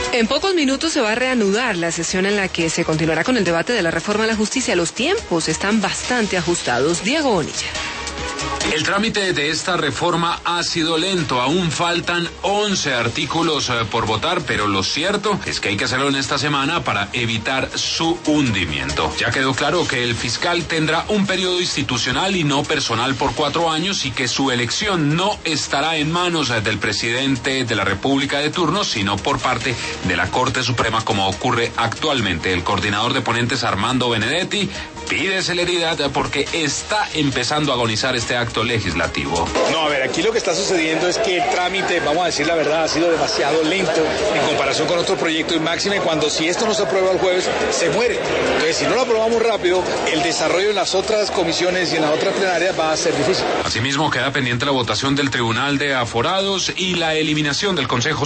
En pocos minutos se va a reanudar la sesión en la que se continuará con el debate de la reforma a la justicia. Los tiempos están bastante ajustados. Diego Bonilla. El trámite de esta reforma ha sido lento, aún faltan 11 artículos por votar, pero lo cierto es que hay que hacerlo en esta semana para evitar su hundimiento. Ya quedó claro que el fiscal tendrá un periodo institucional y no personal por 4 años y que su elección no estará en manos del presidente de la República de turno, sino por parte de la Corte Suprema, como ocurre actualmente. El coordinador de ponentes, Armando Benedetti, pide celeridad porque está empezando a agonizar este acto legislativo. No, a ver, aquí lo que está sucediendo es que el trámite, vamos a decir la verdad, ha sido demasiado lento en comparación con otro proyecto, y máxime cuando si esto no se aprueba el jueves, se muere. Entonces, si no lo aprobamos rápido, el desarrollo en las otras comisiones y en las otras plenarias va a ser difícil. Asimismo, queda pendiente la votación del Tribunal de Aforados y la eliminación del Consejo